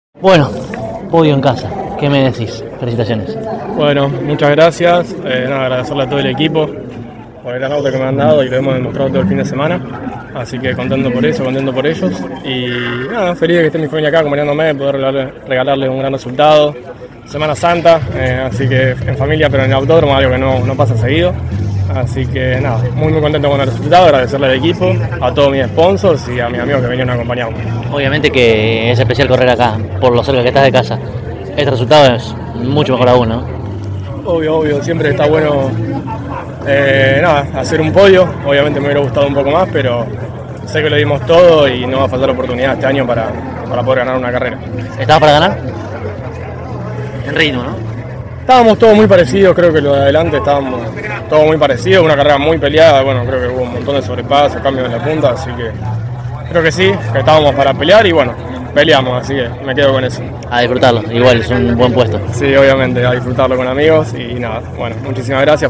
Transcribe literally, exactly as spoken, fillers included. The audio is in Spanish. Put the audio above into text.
Bueno, podio en casa, ¿qué me decís? Felicitaciones. Bueno, muchas gracias, eh, nada, agradecerle a todo el equipo por el gran auto que me han dado y lo hemos demostrado todo el fin de semana, así que contento por eso, contento por ellos y nada, feliz de que esté mi familia acá acompañándome, poder regalarle, regalarles un gran resultado. Semana Santa, eh, así que en familia pero en el autódromo, algo que no, no pasa seguido, así que nada, muy muy contento con el resultado, agradecerle al equipo, a todos mis sponsors y a mis amigos que vinieron a acompañarme. Obviamente que es especial correr acá, por lo cerca que estás de casa. Este resultado es mucho mejor aún, ¿no? Obvio, obvio, siempre está bueno eh, nada, hacer un podio, obviamente me hubiera gustado un poco más, pero sé que lo dimos todo y no va a faltar oportunidad este año para, para poder ganar una carrera. ¿Estabas para ganar? En ritmo, ¿no? Estábamos todos muy parecidos, creo que lo de adelante estábamos todos muy parecidos, una carrera muy peleada, bueno, creo que hubo un montón de sobrepasos, cambios en la punta, así que creo que sí, que estábamos para pelear y bueno, peleamos, así que me quedo con eso. A disfrutarlo, igual es un buen puesto. Sí, obviamente, a disfrutarlo con amigos y nada, bueno, muchísimas gracias.